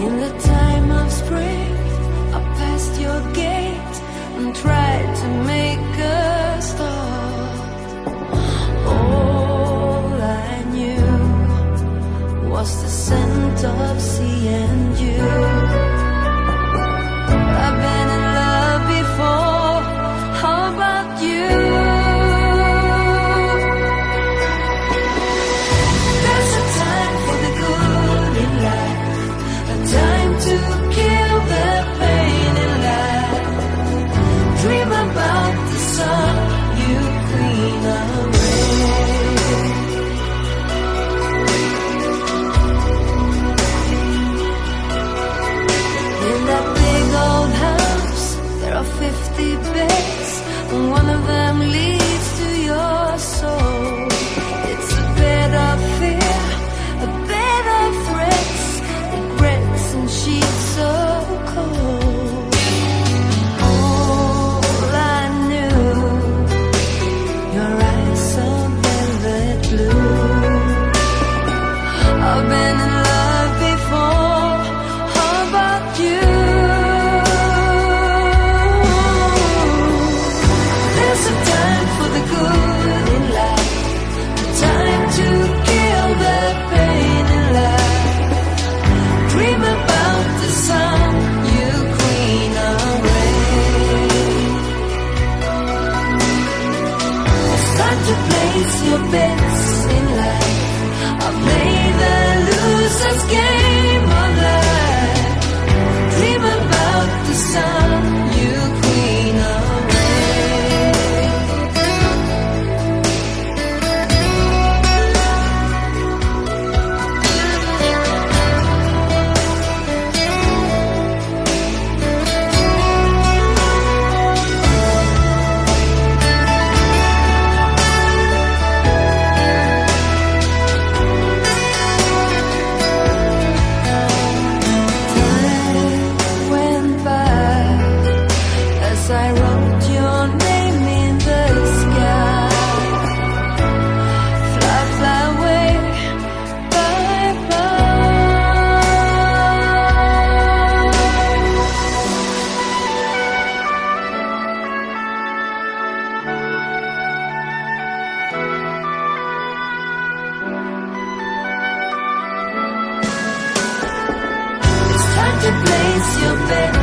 In the time of spring, I passed your gate and tried to make a start. All I knew was the scent of sea and you. I've been in love before, how about you? There's a time for the good in life, a time to kill the pain in life. Dream about the sun, you queen of rain. In that big old house, there are 50 beds, and one of them leads to your soul. It's a bed of fear, a bed of threats, regrets and sheets so cold. All I knew, your eyes so velvet blue. I've been in love before, how about you? There's a time for the good in life, a time to kill the pain in life. Dream about the sun, you queen of rain. It's time to place your bets in life. I've played the loser's game of life. Dream about the sun, you queen of rain. Time went by as I wrote your name in the sky. Fly, fly away, bye bye. It's time to place your bet